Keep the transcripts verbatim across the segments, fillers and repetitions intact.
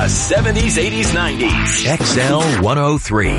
the seventies, eighties, nineties. X L one oh three.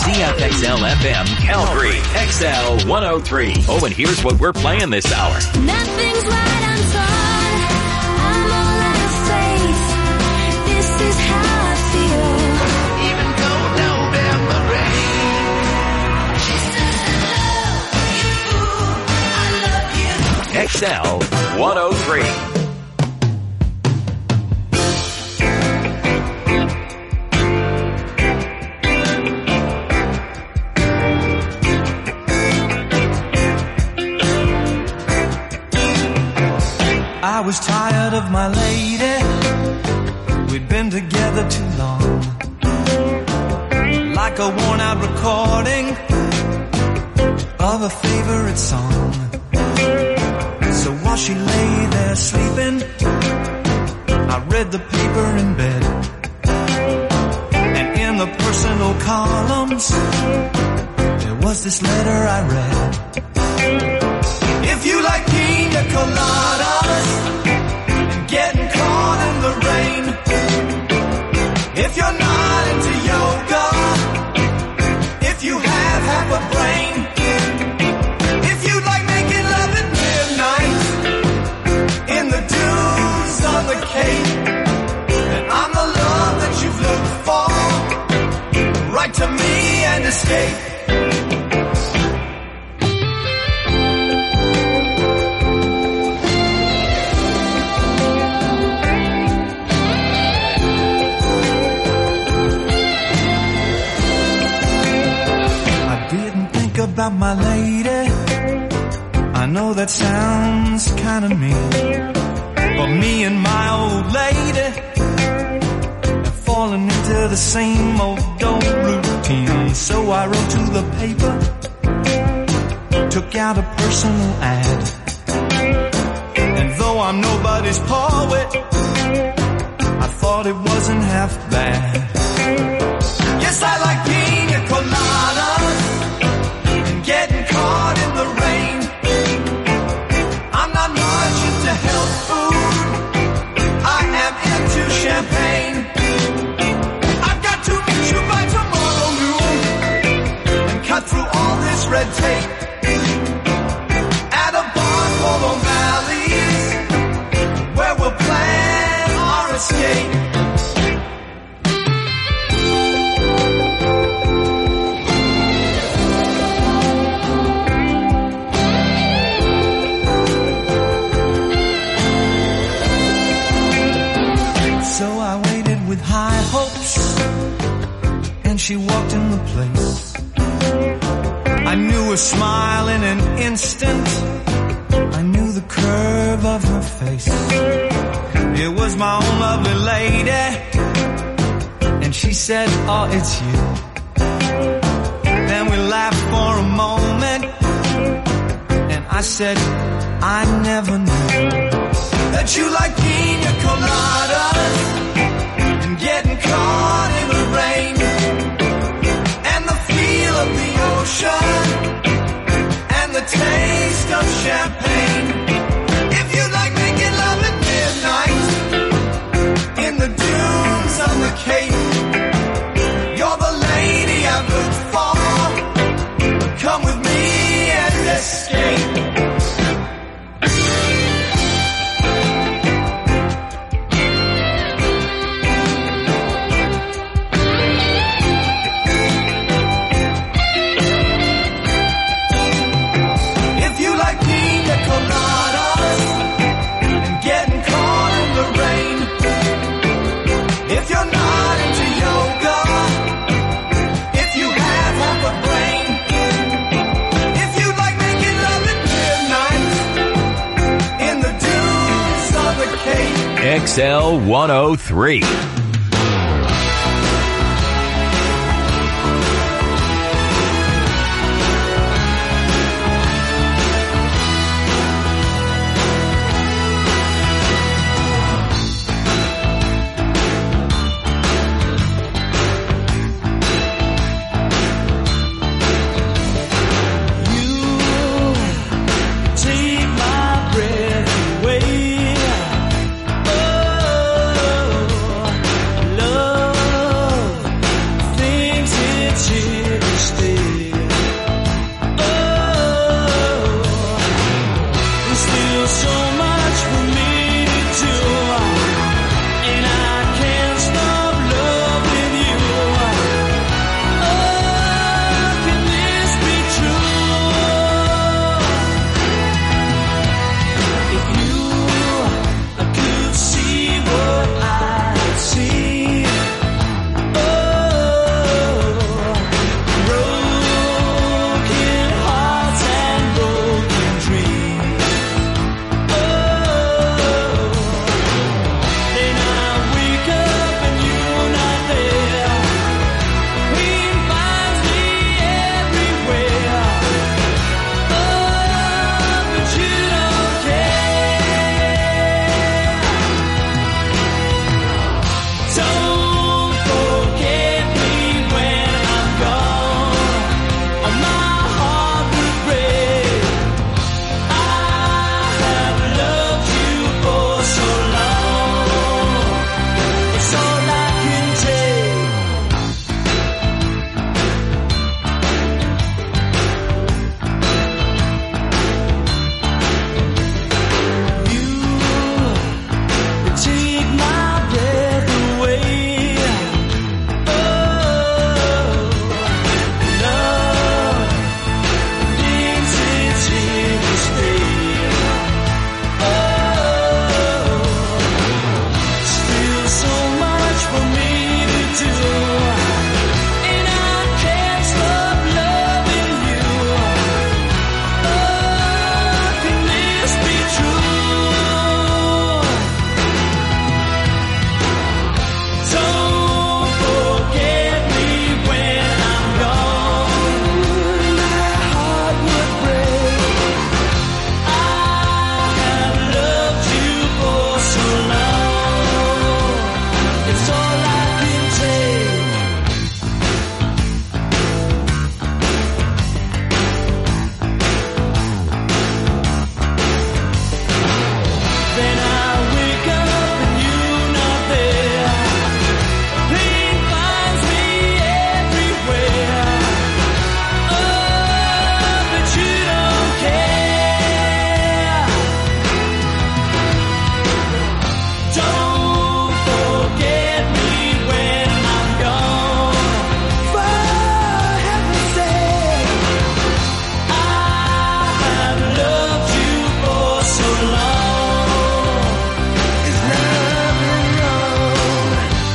C F X L F M Calgary, X L one oh three. Oh, and here's what we're playing this hour. Nothing's right, I'm torn. I'm all out of faith. This is how I feel. Even though November rain. She says I love you, I love you. X L one oh three. I was tired of my lady. We'd been together too long. Like a worn out recording of a favorite song. So while she lay there sleeping, I read the paper in bed. And in the personal columns, there was this letter I read. If you like pina coladas and getting caught in the rain, if you're not into yoga, if you have half a brain, if you like making love at midnight in the dunes on the Cape, then I'm the love that you've looked for. Write to me and escape. About my lady, I know that sounds kinda mean, but me and my old lady have fallen into the same old old routine. So I wrote to the paper, took out a personal ad, and though I'm nobody's poet, I thought it wasn't half bad. Yes, I like pina coladas, getting caught in the rain. I'm not much into health food, I am into champagne. I've got to meet you by tomorrow noon and cut through all this red tape at a bar called O'Malley's, where we'll plan our escape. High hopes, and she walked in the place. I knew her smile in an instant, I knew the curve of her face. It was my own lovely lady, and she said, oh, it's you. Then we laughed for a moment, and I said, I never knew that you like pina coladas, getting caught in the rain, and the feel of the ocean, and the taste of champagne. If you like making love at midnight in the dunes on the Cape, you're the lady I've looked for. Come with me and escape. X L one oh three.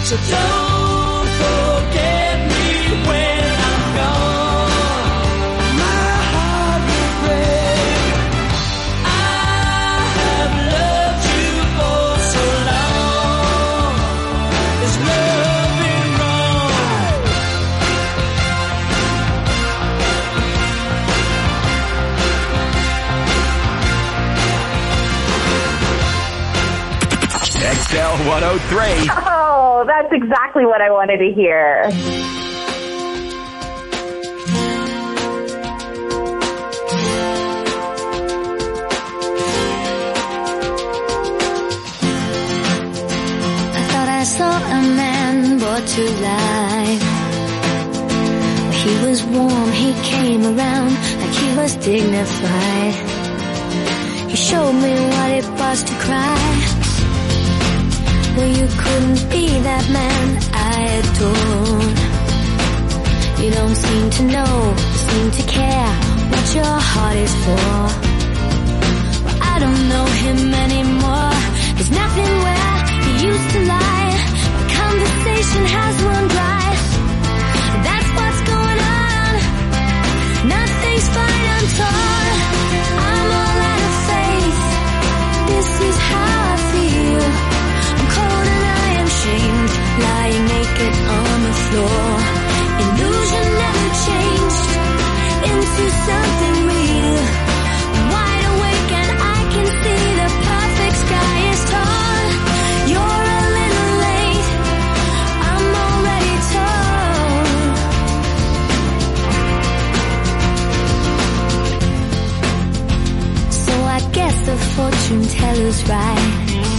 So don't forget me when I'm gone. My heart will break. I have loved you for so long. Is loving wrong? X L one oh three. Oh, that's exactly what I wanted to hear. I thought I saw a man brought to life. He was warm, he came around like he was dignified. He showed me what it was to cry. Well, you couldn't be that man I adored. You don't seem to know, seem to care what your heart is for. Well, I don't know him anymore. There's nothing where he used to lie. My conversation has run dry. That's what's going on. Nothing's fine, I'm torn. I'm all out of faith. This is how I feel. Shamed, lying naked on the floor. Illusion never changed into something real. I'm wide awake and I can see the perfect sky is tall. You're a little late, I'm already told. So I guess the fortune teller's right.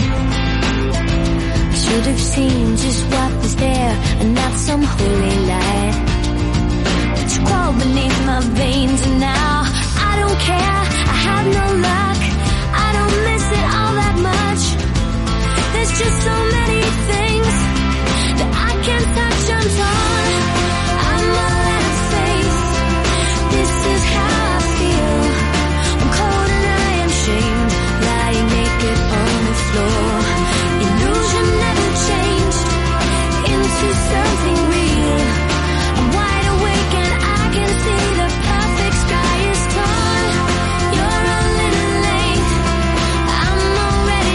Should have seen just what was there and not some holy light. It's crawled beneath my veins and now I don't care. I have no luck. I don't miss it all that much. There's just so many things that I can't touch. I'm torn. I'm all out of faith. This is how I feel. I'm cold and I am shamed, lying naked on the floor. Illusion never changed into something real. I'm wide awake and I can see the perfect sky is torn. You're a little late, I'm already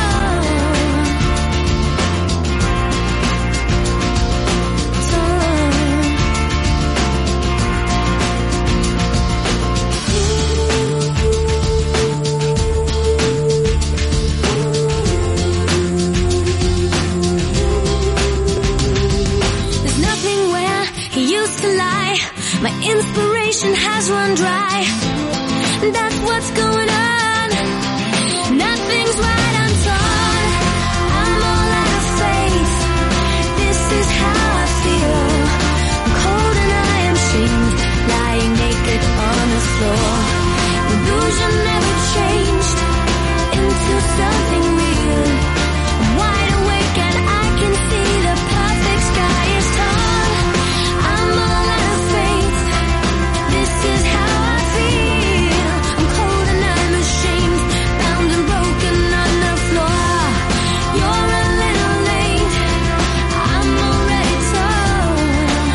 my inspiration has run dry. That's what's going on. Nothing's right, I'm torn. I'm all out of faith. This is how I feel. I'm cold and I am shamed, lying naked on the floor. Illusion never changed into something real. I'm wide awake and I can see the perfect sky is tall. I'm all out of faith. This is how I feel. I'm cold and I'm ashamed, bound and broken on the floor. You're a little late, I'm already torn.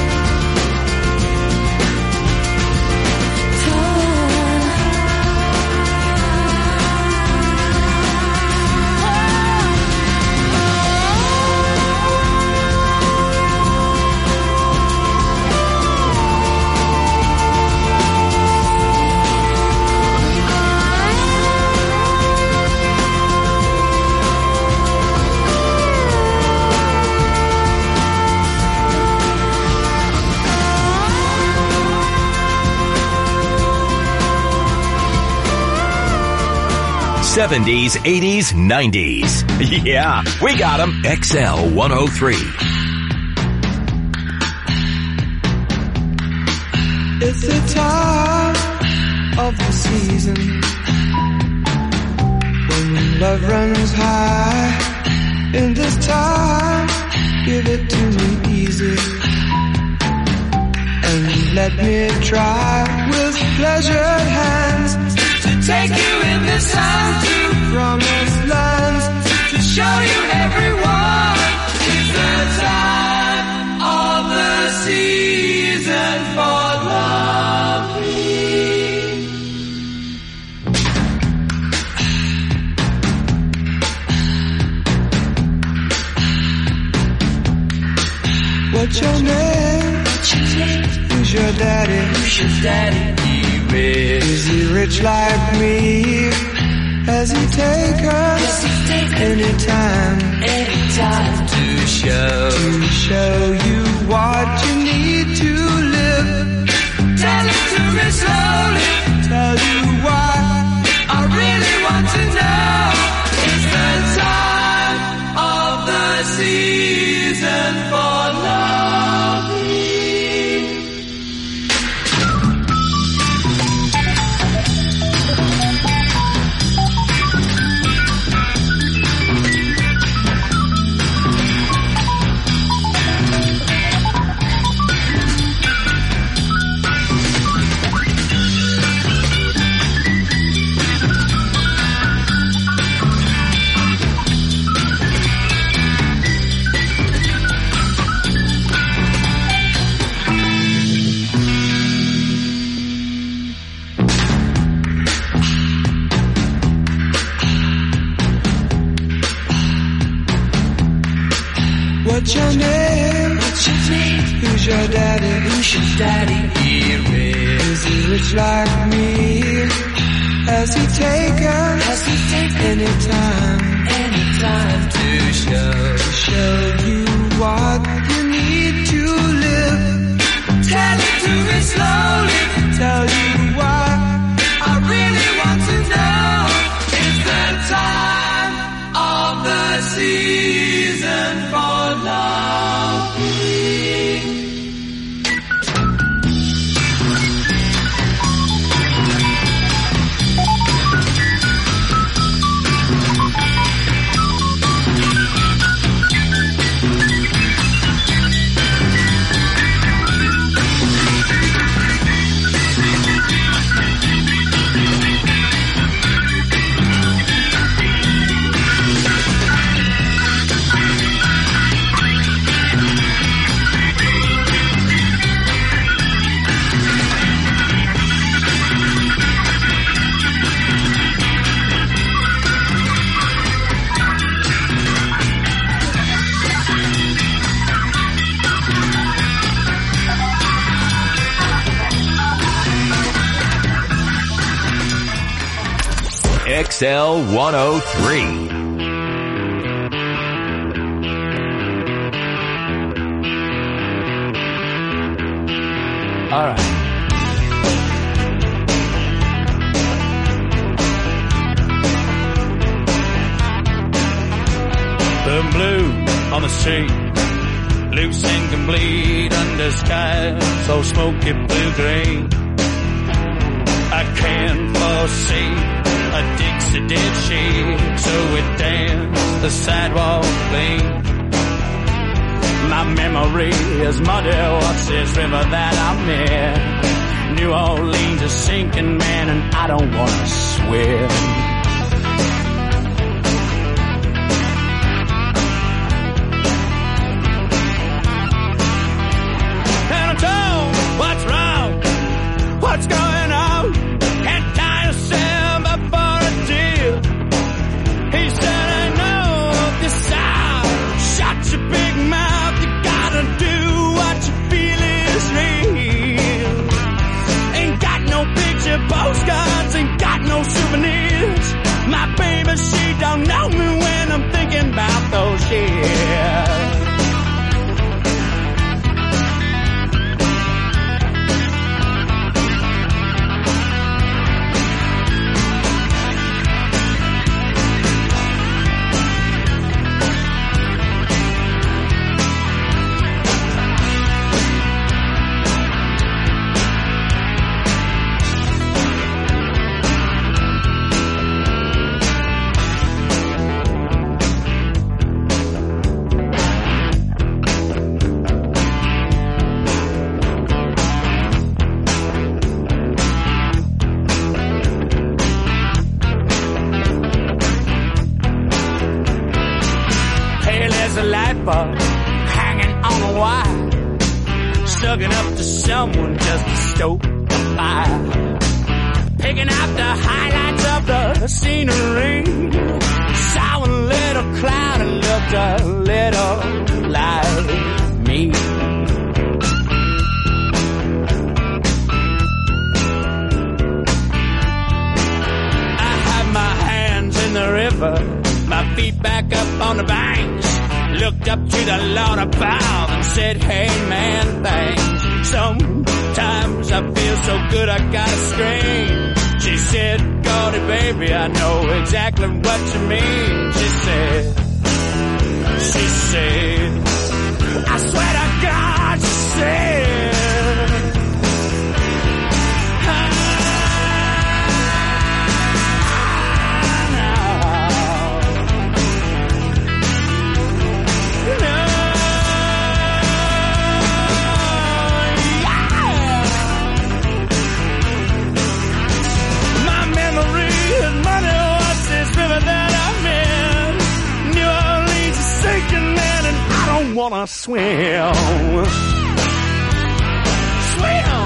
Torn. seventies, eighties, nineties. Yeah, we got them. X L one oh three. It's the time of the season when love runs high. In this time, give it to me easy and let me try with pleasured hands to take you in this time to promised lands, to show you everyone is there. What's your name? Who's your daddy? Who's your daddy? He rich. Is he rich like me? Has he take us Does he take anytime? anytime to show To show you what you need to live. Tell it to me slowly. Tell you why I really want to know. It's the time of the season for loving. What's your name? What's your name? Who's your daddy? Who's your daddy? He rich. Is he rich like me? Has he take us Does he take anytime? anytime to show To show you what you need to live. Tell it to me slowly. Tell you why I really want to know. It's the time of the season for loving. X L one oh three. All right. The blue on the street, loose and complete under sky so smoky blue-green. I can't foresee a Dixie did she, so it danced the sidewalk clean. My memory is muddy, what's this river that I'm in? New Orleans is sinking, man, and I don't wanna swim. And I'm told, what's wrong? What's going on? Can't tie yourself up for a deal. He said, I know this sound. Shut your big mouth. You gotta do what you feel is real. Ain't got no picture postcards, ain't got no souvenirs. My baby, she don't know me when I'm thinking about those years. Hanging on a wire, sucking up to someone just to stoke the fire, picking out the highlights of the scenery. Saw a little cloud and looked a little like me. back up on the banks, looked up to the Lord above and said, hey man, thanks. Sometimes I feel so good I gotta scream. She said, Gordy baby, I know exactly what you mean. She said, she said, I swear to God, she said, wanna swim. Swim.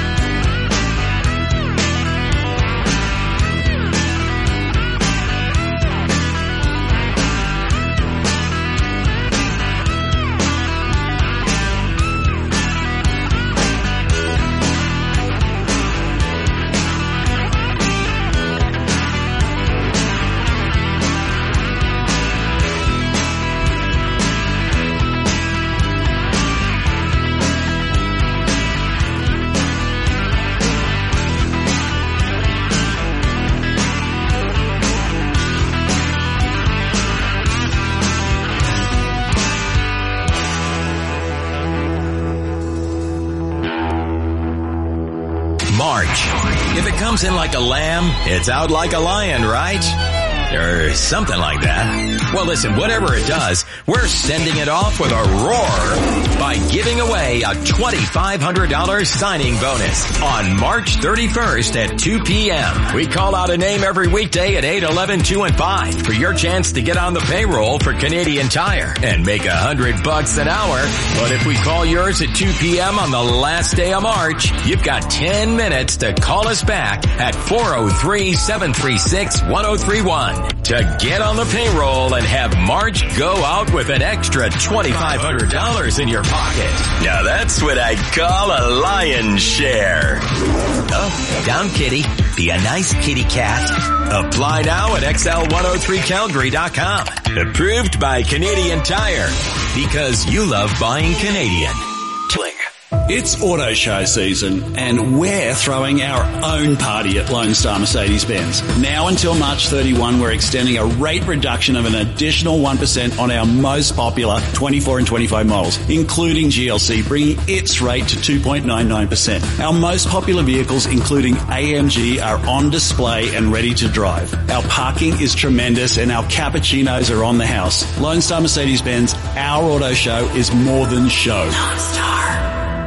If it comes in like a lamb, it's out like a lion, right? Or something like that. Well, listen, whatever it does, we're sending it off with a roar by giving away a twenty-five hundred dollars signing bonus on March thirty-first at two p.m. We call out a name every weekday at eight, eleven, two, and five for your chance to get on the payroll for Canadian Tire and make a hundred bucks an hour. But if we call yours at two p.m. on the last day of March, you've got ten minutes to call us back at four oh three, seven three six, one oh three one. To get on the payroll and have March go out with an extra twenty-five hundred dollars in your pocket. Now that's what I call a lion's share. Oh, down kitty. Be a nice kitty cat. Apply now at X L one oh three Calgary dot com. Approved by Canadian Tire. Because you love buying Canadian. Click. It's auto show season, and we're throwing our own party at Lone Star Mercedes-Benz. Now until March thirty-first, we're extending a rate reduction of an additional one percent on our most popular twenty-four and twenty-five models, including G L C, bringing its rate to two point nine nine percent. Our most popular vehicles, including A M G, are on display and ready to drive. Our parking is tremendous, and our cappuccinos are on the house. Lone Star Mercedes-Benz, our auto show is more than show. Lone Star.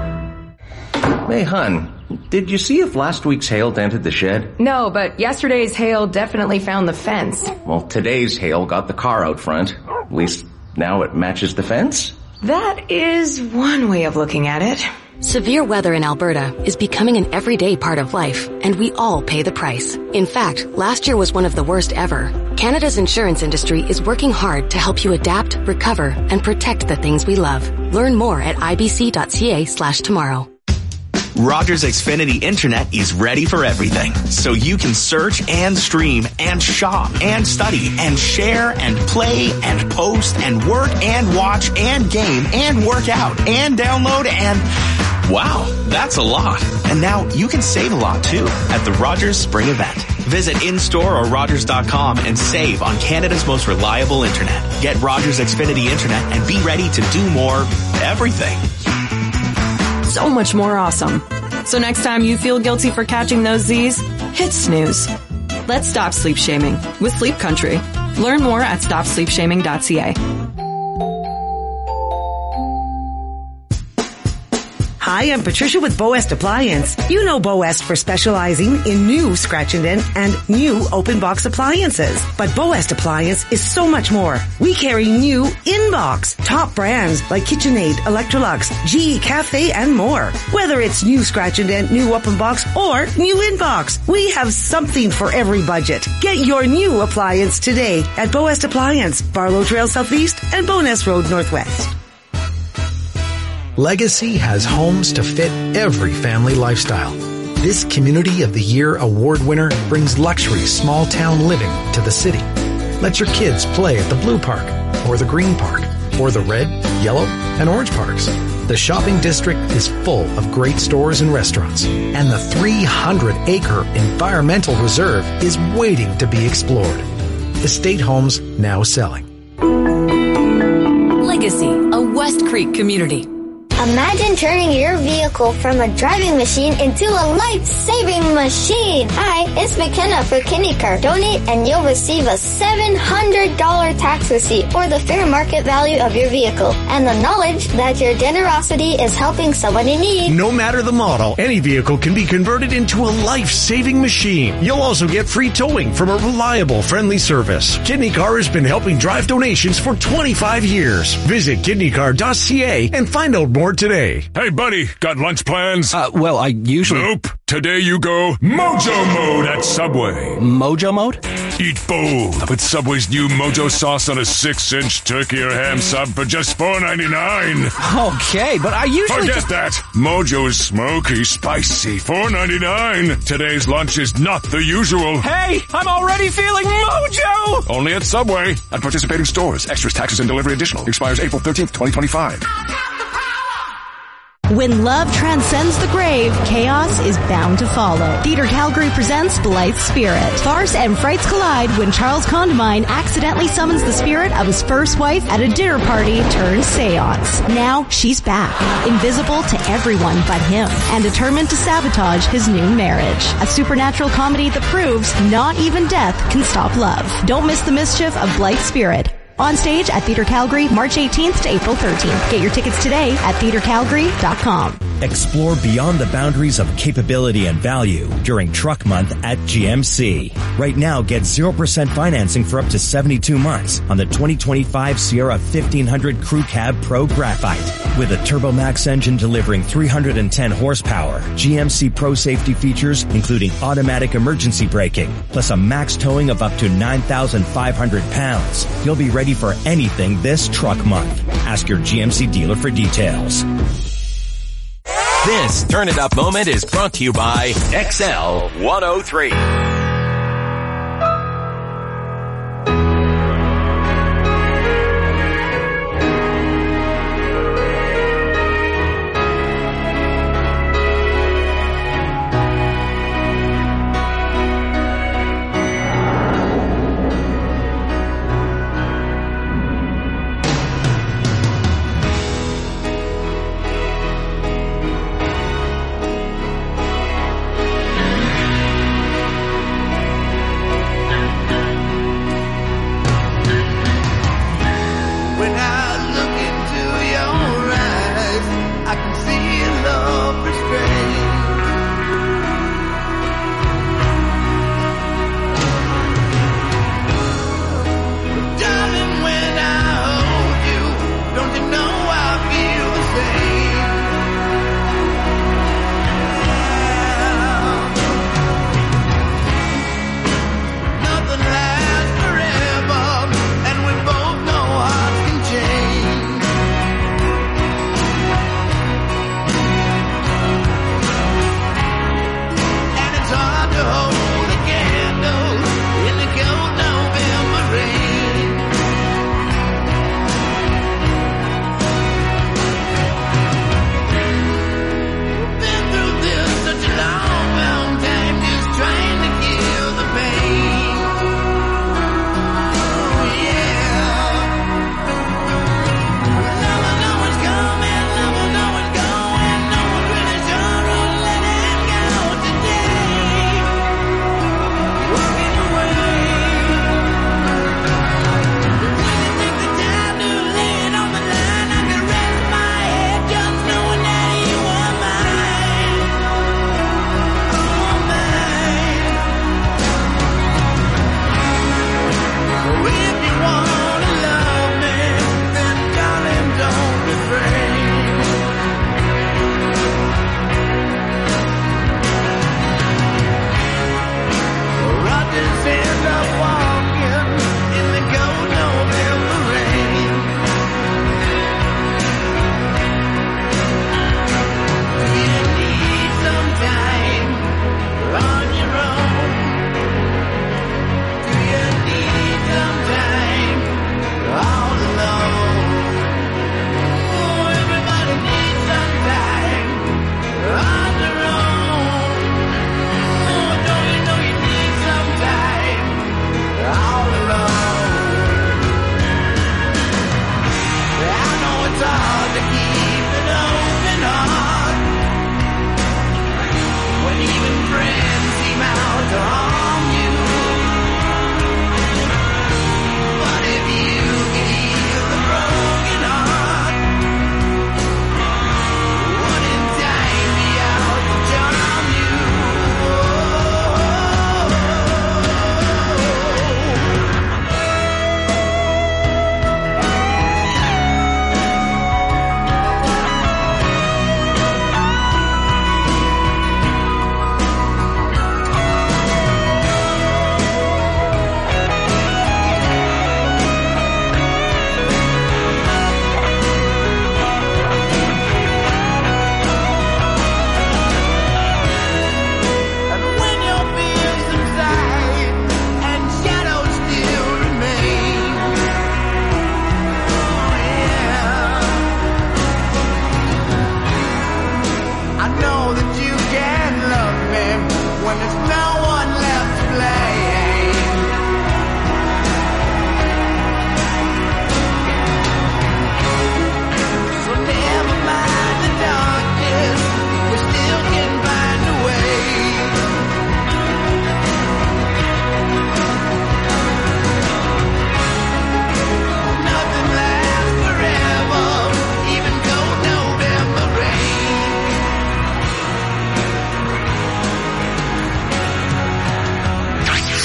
Hey, hun, did you see if last week's hail dented the shed? No, but yesterday's hail definitely found the fence. Well, today's hail got the car out front. At least now it matches the fence. That is one way of looking at it. Severe weather in Alberta is becoming an everyday part of life, and we all pay the price. In fact, last year was one of the worst ever. Canada's insurance industry is working hard to help you adapt, recover, and protect the things we love. Learn more at ibc.ca slash tomorrow. Rogers Xfinity Internet is ready for everything, so you can search and stream and shop and study and share and play and post and work and watch and game and work out and download and... Wow, that's a lot. And now you can save a lot too at the Rogers Spring Event. Visit in-store or rogers dot com and save on Canada's most reliable internet. Get Rogers Xfinity Internet and be ready to do more everything. So much more awesome. So next time you feel guilty for catching those Z's, hit snooze. Let's stop sleep shaming with Sleep Country. Learn more at stop sleep shaming dot c a. Hi, I'm Patricia with Boest Appliance. You know Boest for specializing in new scratch and dent and new open box appliances. But Boest Appliance is so much more. We carry new in-box, top brands like KitchenAid, Electrolux, G E Cafe, and more. Whether it's new scratch and dent, new open box, or new in-box, we have something for every budget. Get your new appliance today at Boest Appliance, Barlow Trail Southeast and Bowness Road Northwest. Legacy has homes to fit every family lifestyle. This Community of the Year award winner brings luxury small town living to the city. Let your kids play at the blue park, or the green park, or the red, yellow, and orange parks. The shopping district is full of great stores and restaurants, and the three hundred acre environmental reserve is waiting to be explored. Estate Homes now selling. Legacy, a West Creek community. Imagine turning your vehicle from a driving machine into a life-saving machine. Hi, it's McKenna for KidneyCar. Donate and you'll receive a seven hundred dollars tax receipt for the fair market value of your vehicle and the knowledge that your generosity is helping someone in need. No matter the model, any vehicle can be converted into a life-saving machine. You'll also get free towing from a reliable, friendly service. KidneyCar has been helping drive donations for twenty-five years. Visit kidney car dot c a and find out more today. Hey, buddy, got lunch plans? Uh, well, I usually... Nope. Today you go Mojo Mode at Subway. Mojo Mode? Eat bold with Subway's new Mojo sauce on a six-inch turkey or ham sub for just four ninety-nine. Okay, but I usually... Forget just... that. Mojo's smoky, spicy, four ninety-nine. Today's lunch is not the usual. Hey, I'm already feeling Mojo! Only at Subway. At participating stores. Extras, taxes, and delivery additional. Expires April thirteenth, twenty twenty-five. When love transcends the grave, chaos is bound to follow. Theater Calgary presents Blythe Spirit. Farce and frights collide when Charles Condamine accidentally summons the spirit of his first wife at a dinner party turned seance. Now she's back, invisible to everyone but him, and determined to sabotage his new marriage. A supernatural comedy that proves not even death can stop love. Don't miss the mischief of Blythe Spirit. On stage at Theater Calgary, March eighteenth to April thirteenth. Get your tickets today at theater calgary dot com. Explore beyond the boundaries of capability and value during Truck Month at G M C. Right now, get zero percent financing for up to seventy-two months on the twenty twenty-five Sierra fifteen hundred Crew Cab Pro Graphite. With a TurboMax engine delivering three hundred ten horsepower, G M C Pro safety features including automatic emergency braking, plus a max towing of up to nine thousand five hundred pounds. You'll be ready for anything this Truck Month. Ask your G M C dealer for details. This Turn It Up moment is brought to you by X L one oh three.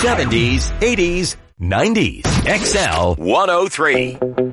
seventies, eighties, nineties. X L one oh three.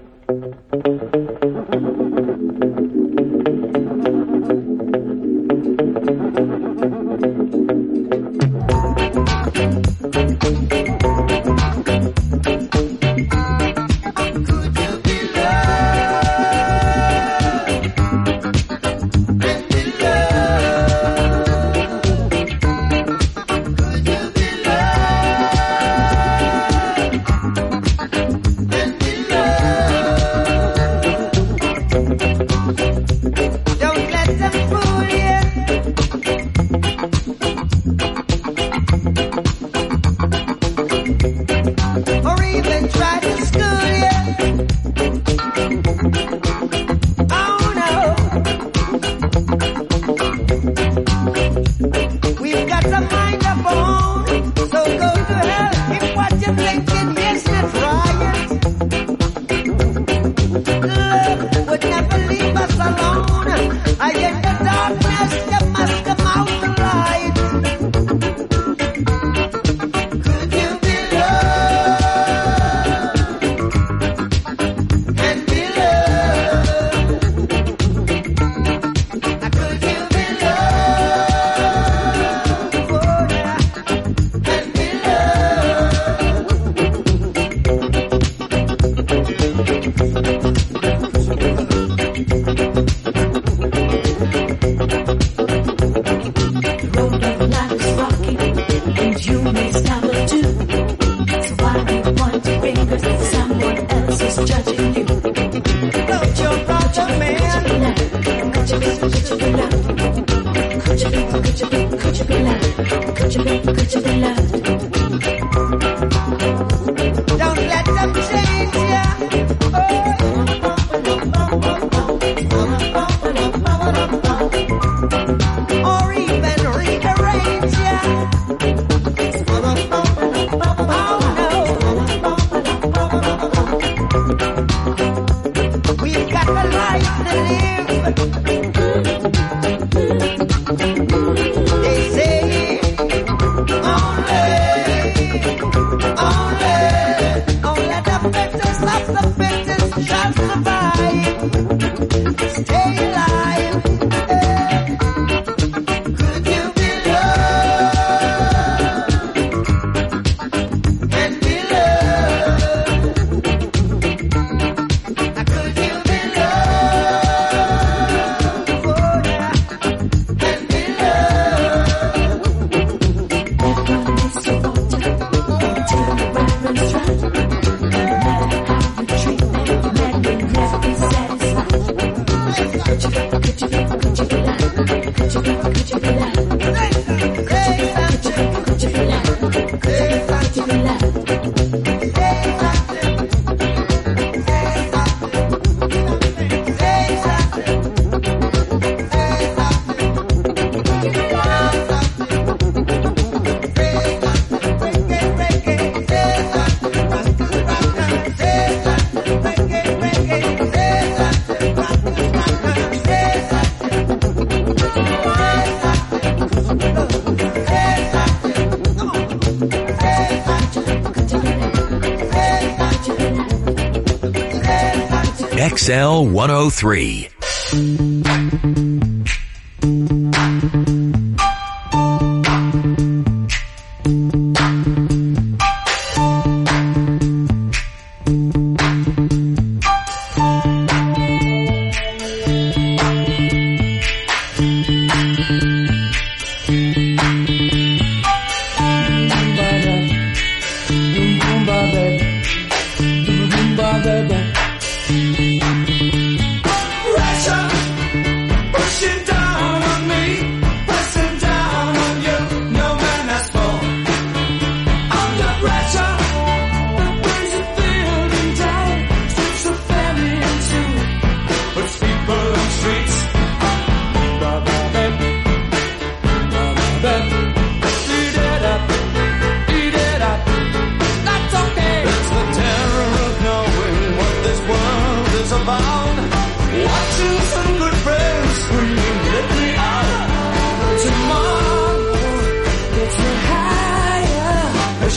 X L one oh three.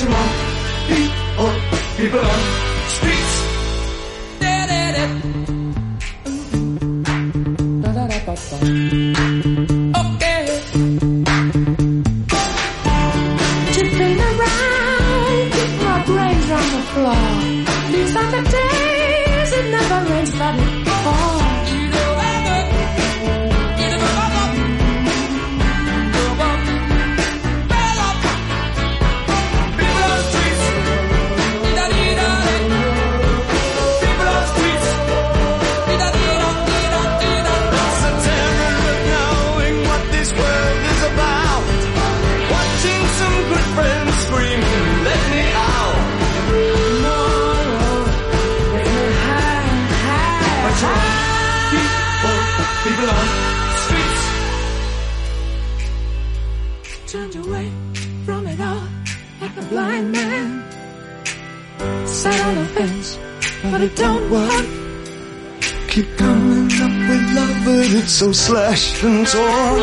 people on, people, people on streets. Okay. Tipping around, keep my brains on the floor. These are the days it never rains but it falls. Turned away from it all like a blind man. Sat on the fence, but it don't work. Keep coming up with love, but it's so slashed and torn.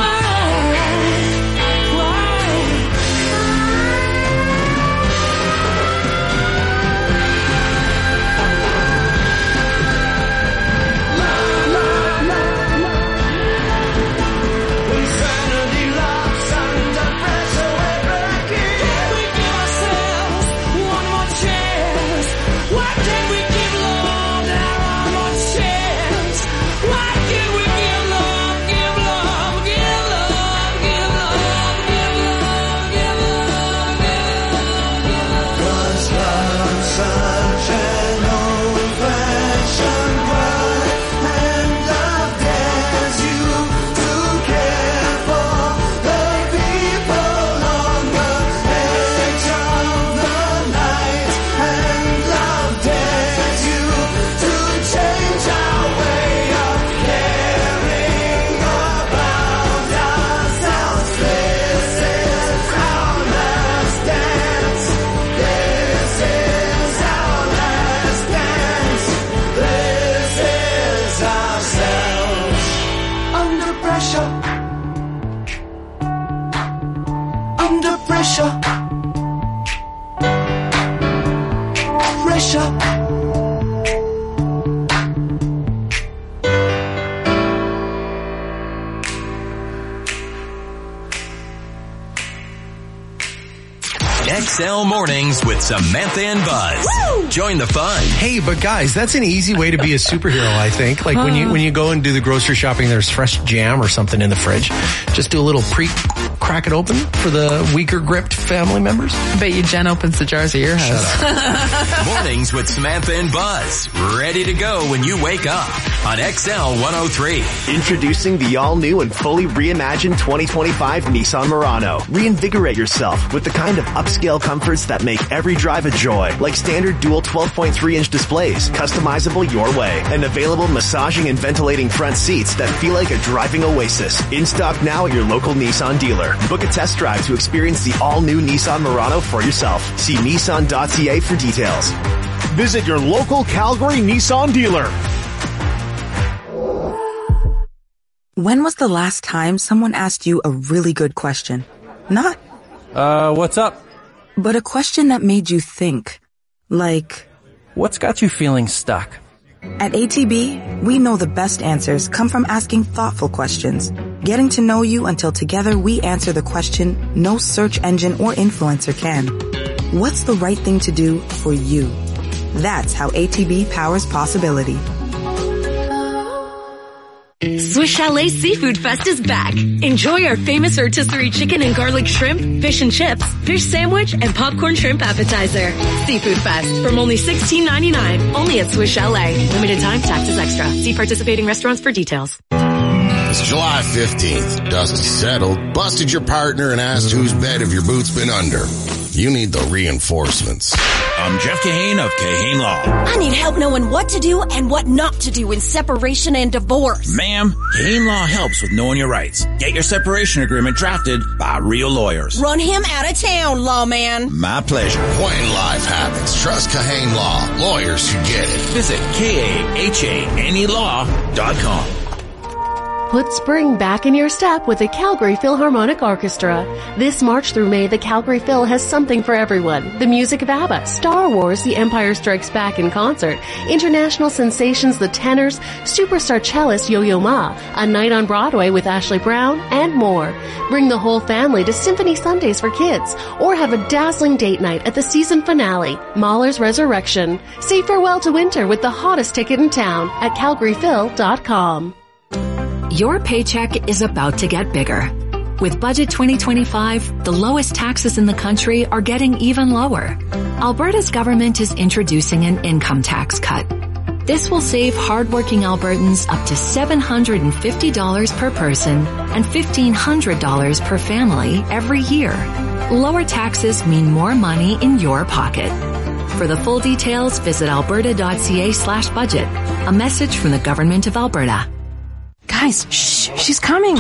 X L Mornings with Samantha and Buzz. Woo! Join the fun. Hey, but guys, that's an easy way to be a superhero, I think. Like when you when you go and do the grocery shopping, there's fresh jam or something in the fridge. Just do a little pre crack it open for the weaker gripped family members. I bet you Jen opens the jars at your house. Mornings with Samantha and Buzz. Ready to go when you wake up on X L one oh three. Introducing the all-new and fully reimagined twenty twenty-five Nissan Murano. Reinvigorate yourself with the kind of upscale comforts that make every drive a joy, like standard dual twelve point three inch displays, customizable your way, and available massaging and ventilating front seats that feel like a driving oasis. In stock now at your local Nissan dealer. Book a test drive to experience the all-new Nissan Murano for yourself. See Nissan dot C A for details. Visit your local Calgary Nissan dealer. When was the last time someone asked you a really good question? Not, Uh, what's up? but a question that made you think. Like, What's got you feeling stuck? at A T B, we know the best answers come from asking thoughtful questions. Getting to know you until together we answer the question no search engine or influencer can. What's the right thing to do for you? That's how A T B powers possibility. Swiss Chalet Seafood Fest is back. Enjoy our famous rotisserie chicken and garlic shrimp, fish and chips, fish sandwich, and popcorn shrimp appetizer. Seafood Fest from only sixteen ninety-nine. Only at Swiss Chalet. Limited time, taxes extra. See participating restaurants for details. It's July fifteenth. Dust settled, busted your partner, and asked whose bed have your boots been under. You need the reinforcements. I'm Jeff Kahane of Kahane Law. I need help knowing what to do and what not to do in separation and divorce. Ma'am, Kahane Law helps with knowing your rights. Get your separation agreement drafted by real lawyers. Run him out of town, lawman. My pleasure. When life happens, trust Kahane Law. Lawyers who get it. Visit K A H A N E law dot com. Put spring back in your step with the Calgary Philharmonic Orchestra. This March through May, the Calgary Phil has something for everyone. The music of ABBA, Star Wars, The Empire Strikes Back in concert, international sensations The Tenors, superstar cellist Yo-Yo Ma, a night on Broadway with Ashley Brown, and more. Bring the whole family to Symphony Sundays for kids, or have a dazzling date night at the season finale, Mahler's Resurrection. Say farewell to winter with the hottest ticket in town at calgary phil dot com. Your paycheck is about to get bigger. With Budget twenty twenty-five, the lowest taxes in the country are getting even lower. Alberta's government is introducing an income tax cut. This will save hardworking Albertans up to seven hundred fifty dollars per person and fifteen hundred dollars per family every year. Lower taxes mean more money in your pocket. For the full details, visit alberta.ca slash budget. A message from the Government of Alberta. Guys, shh, she's coming.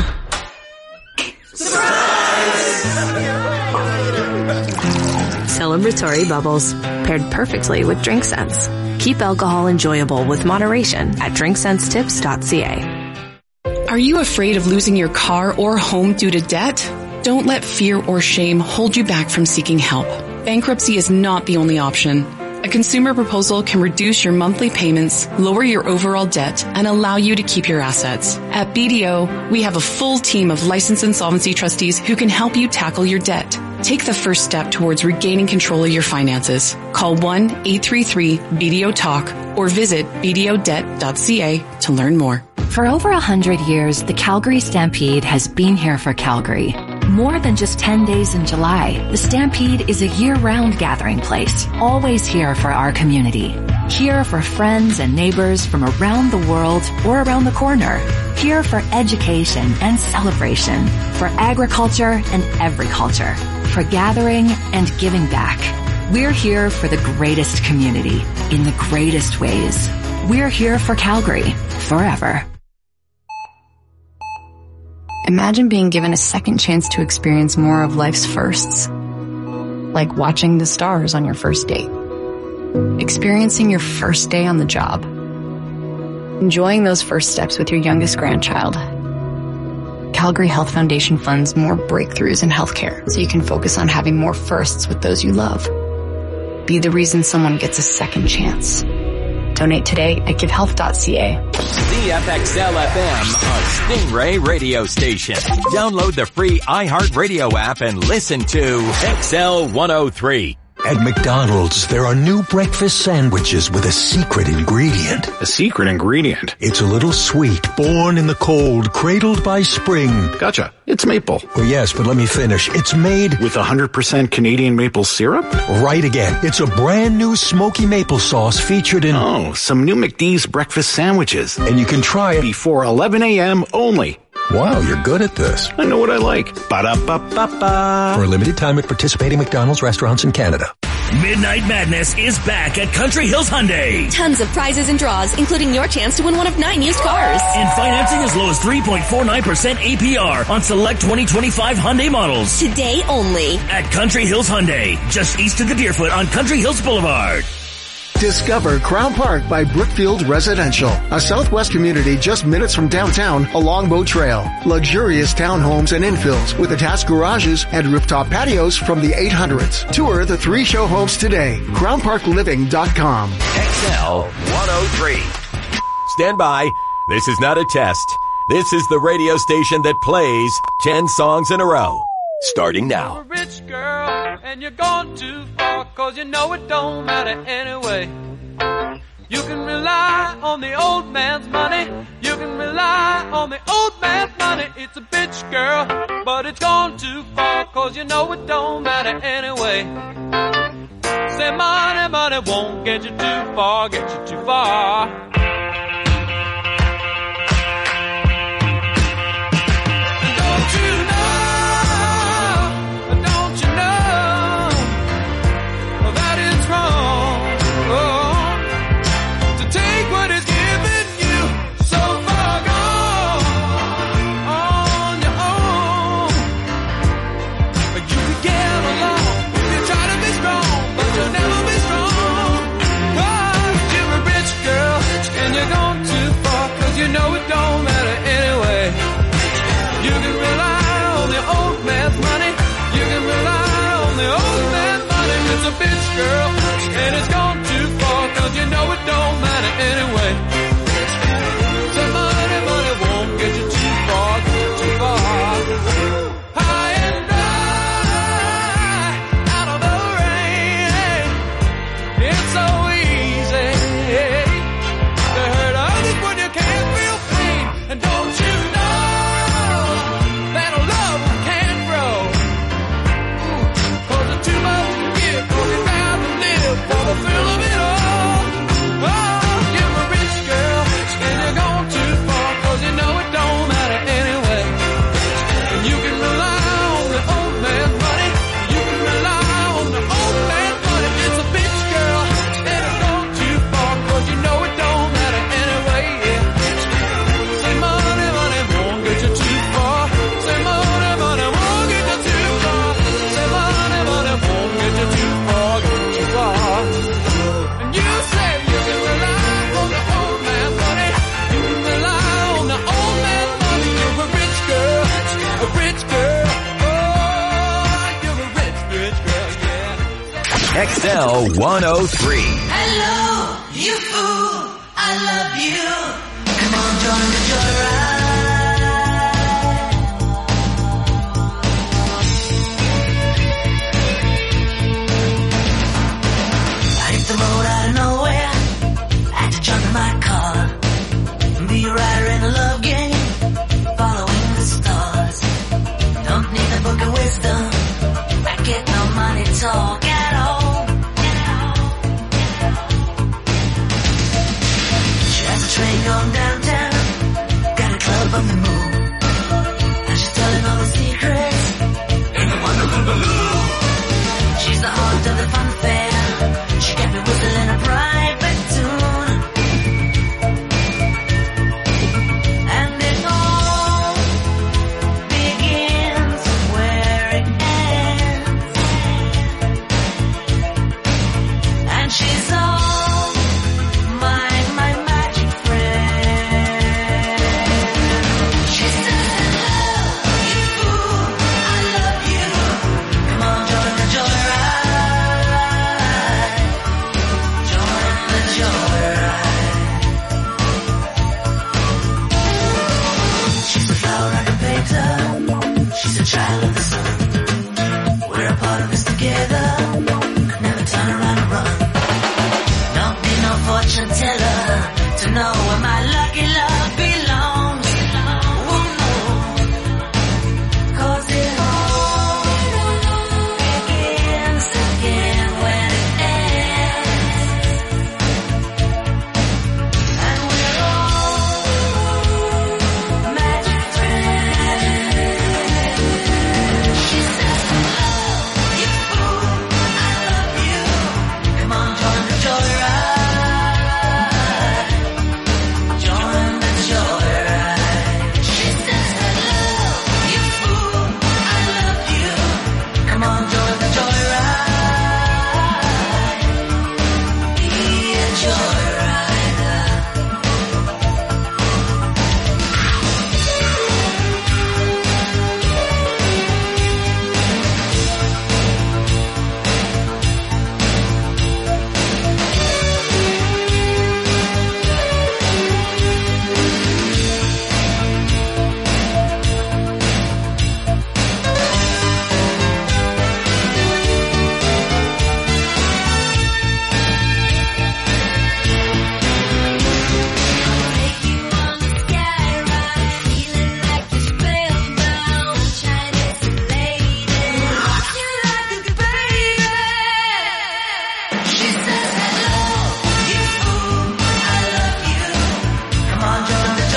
Celebratory bubbles, paired perfectly with Drink Sense. Keep alcohol enjoyable with moderation at drink sense tips dot c a. Are you afraid of losing your car or home due to debt? Don't let fear or shame hold you back from seeking help. Bankruptcy is not the only option. A consumer proposal can reduce your monthly payments, lower your overall debt, and allow you to keep your assets. At B D O, we have a full team of licensed insolvency trustees who can help you tackle your debt. Take the first step towards regaining control of your finances. Call one eight three three B D O talk or visit b d o debt dot c a to learn more. For over a hundred years, the Calgary Stampede has been here for Calgary. More than just ten days in July, the Stampede is a year-round gathering place, always here for our community. Here for friends and neighbors from around the world or around the corner. Here for education and celebration, for agriculture and agriculture, for gathering and giving back. We're here for the greatest community, in the greatest ways. We're here for Calgary, forever. Imagine being given a second chance to experience more of life's firsts. Like watching the stars on your first date. Experiencing your first day on the job. Enjoying those first steps with your youngest grandchild. Calgary Health Foundation funds more breakthroughs in healthcare so you can focus on having more firsts with those you love. Be the reason someone gets a second chance. Donate today at give health dot c a. C F X L F M, a Stingray radio station. Download the free iHeartRadio app and listen to X L one oh three. At McDonald's, there are new breakfast sandwiches with a secret ingredient. A secret ingredient? It's a little sweet, born in the cold, cradled by spring. Gotcha. It's maple. Well, yes, but let me finish. It's made with one hundred percent Canadian maple syrup? Right again. It's a brand new smoky maple sauce featured in... Oh, some new McD's breakfast sandwiches. And you can try it before eleven a.m. only. Wow, you're good at this. I know what I like. Ba-da-ba-ba-ba. For a limited time at participating McDonald's restaurants in Canada. Midnight Madness is back at Country Hills Hyundai. Tons of prizes and draws, including your chance to win one of nine used cars. And financing as low as three point four nine percent A P R on select twenty twenty-five Hyundai models. Today only. At Country Hills Hyundai, just east of the Deerfoot on Country Hills Boulevard. Discover Crown Park by Brookfield Residential, a southwest community just minutes from downtown along Boat Trail. Luxurious townhomes and infills with attached garages and rooftop patios from the eight hundreds. Tour the three show homes today. crown park living dot com. X L one oh three. Stand by. This is not a test. This is the radio station that plays ten songs in a row. Starting now. You're a rich girl and you're gone too far, cause you know it don't matter anyway. You can rely on the old man's money. You can rely on the old man's money. It's a bitch girl, but it's gone too far, cause you know it don't matter anyway. Say money, money won't get you too far, get you too far. L one oh three. Hello, you fool, I love you. Come on, join the joyride. I hit the road out of nowhere, had to jump in my car, be a rider in a love game, following the stars. Don't need a book of wisdom, I get no money talk at all. Train going downtown, got a club on the move. Now she's telling all the secrets in the wonderful balloon. She's the heart of the fun fair. She got me whistling a private tune. And it all begins where it ends. And she's all she's a child of the sun. We're a part of this together. Could never turn around and run. Don't need no fortune teller to know where my lucky love belongs. Oh no, 'cause it all begins again when it ends. And we're all magic friends. She says, hello, you fool, I love you. Come on, join the joyride. Join the joyride. She says, hello, you fool, I love you. Come on, join the joyride. Be a joyrider. She says, hello, you fool, I love you. Come on, join the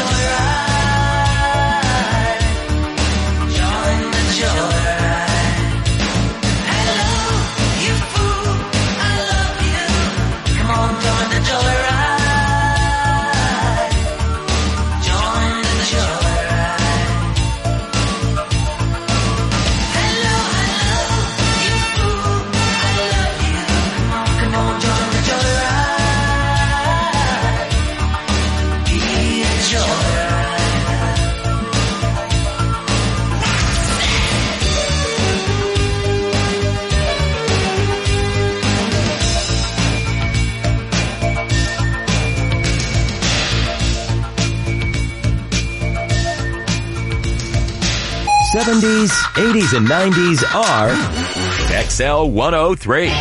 joyride. Join the joyride. Hello, you fool, I love you. Come on, join the joyride. Join the joyride. Hello, hello, you fool, I love you. Come on, join the joyride. Be a joyride. seventies, eighties, and nineties are X L one oh three.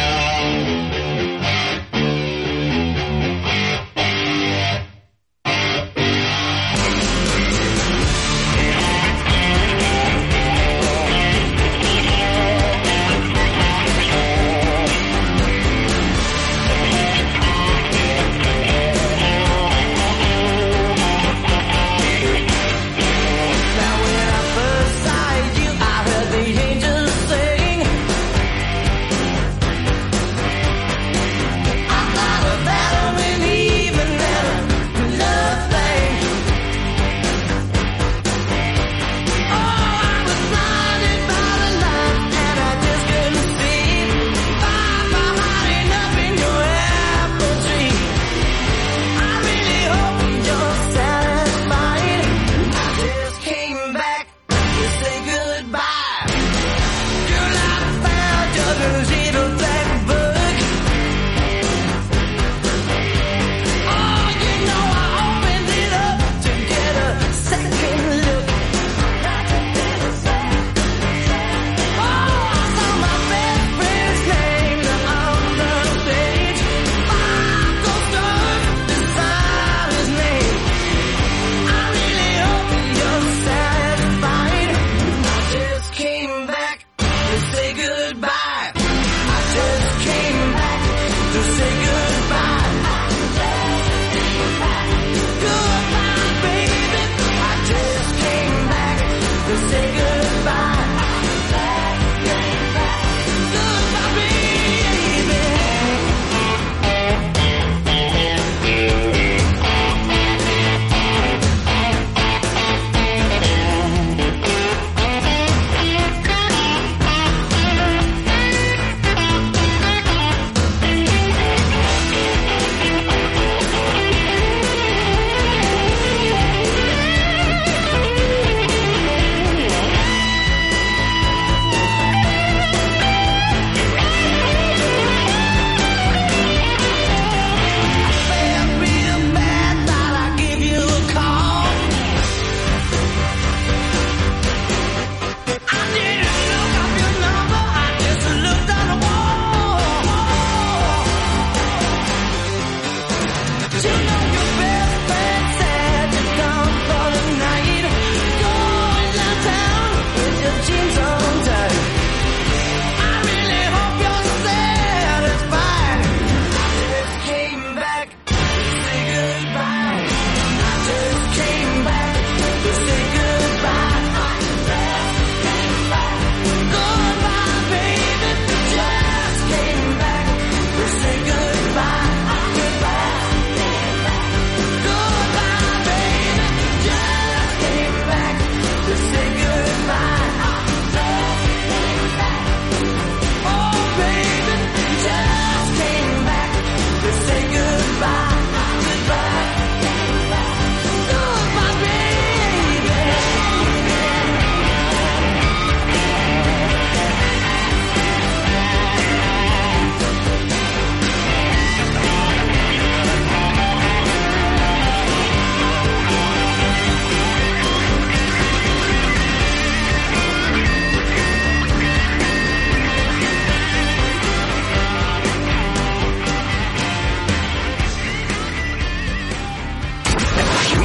Now when I first saw you, I heard the angels sing.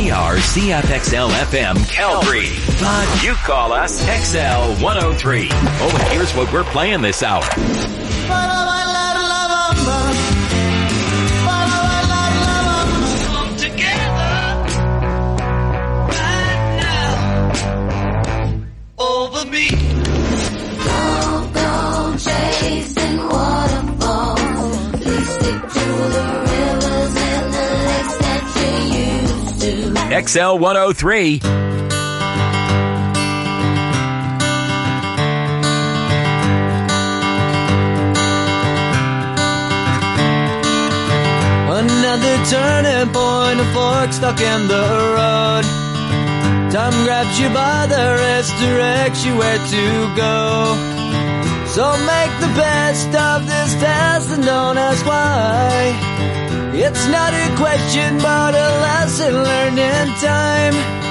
We are C F X L F M Calgary, but you call us X L one oh three. Oh, and here's what we're playing this hour. Come together right now over me. Go, go, chasing waterfalls. Please stick to the rivers and the lakes that you used to. X L one oh three. Another turning point, a fork stuck in the road. Time grabs you by the wrist, directs you where to go. So make the best of this test and don't ask why. It's not a question but a lesson learned in time.